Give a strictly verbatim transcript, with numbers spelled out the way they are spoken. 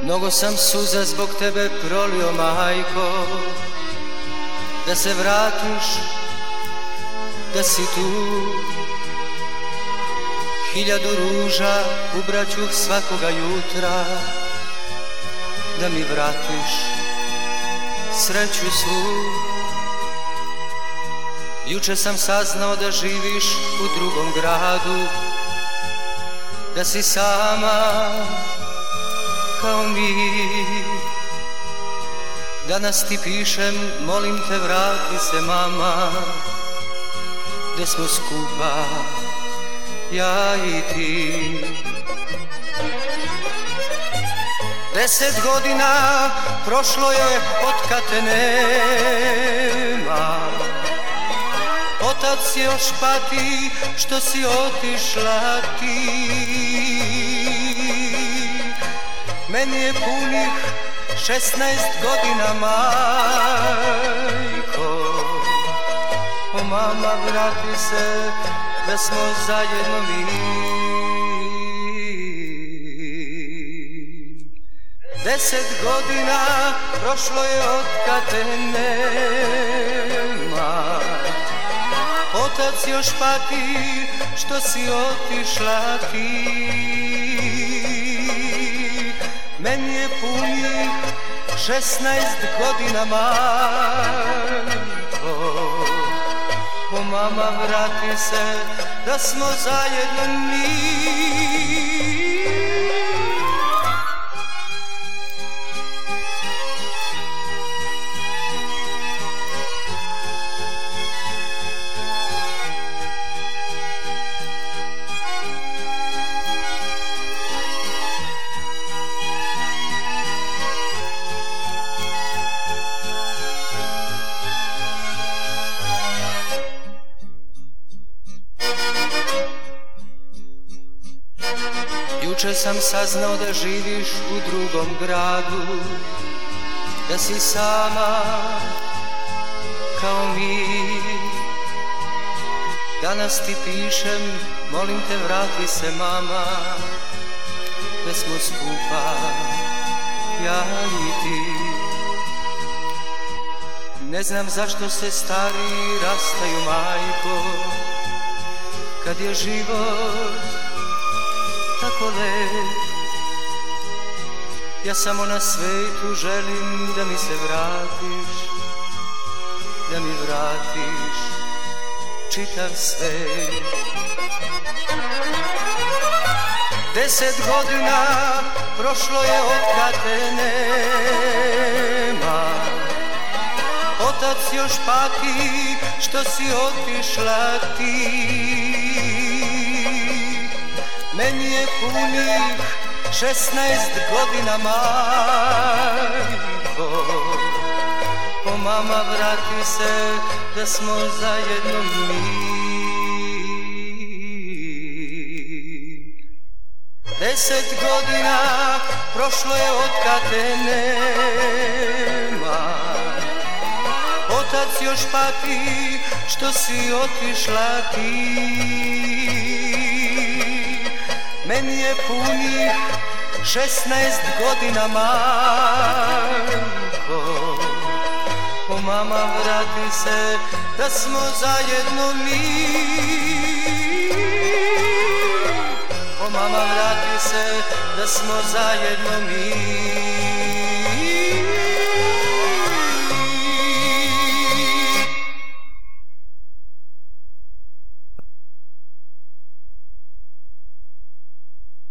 Mnogo sam suza zbog tebe prolio, majko, da se vratiš, da si tu. Hiljadu ruža ubraću svakoga jutra, da mi vratiš sreću svu. Juče sam saznao da živiš u drugom gradu, da si sama kao mi. Danas ti pišem, molim te vrati se mama, gde smo skupa ja i ti. Deset godina prošlo je od kad te nema, otac još pati što si otišla ti. Meni je punih šesnaest godina, majko, o mama vrati se da smo zajedno mi. Deset godina prošlo je od kad te nema, otac još pati što si otišla ti. Meni je punih šesnaest godina, majko, o mama vrati se da smo zajedno mi. Juče sam saznao da živiš u drugom gradu, da si sama kao mi. Danas ti pišem, molim te vrati se mama, gde smo skupa ja i ti. Ne znam zašto se stari rastaju, majko, kad je život tako lep. Ja samo na svetu želim da mi se vratiš, da mi vratiš čitav svet. Deset godina prošlo je od kad te nema, otac još pati što si otišla ti. Meni je punih šesnaest godina, majko, o mama vrati se da smo zajedno mi. Deset godina prošlo je od kad te nema, otac još pati što si otišla ti. Meni je punih šesnaest godina, majko, o mama vrati se da smo zajedno mi. O mama vrati se da smo zajedno mi.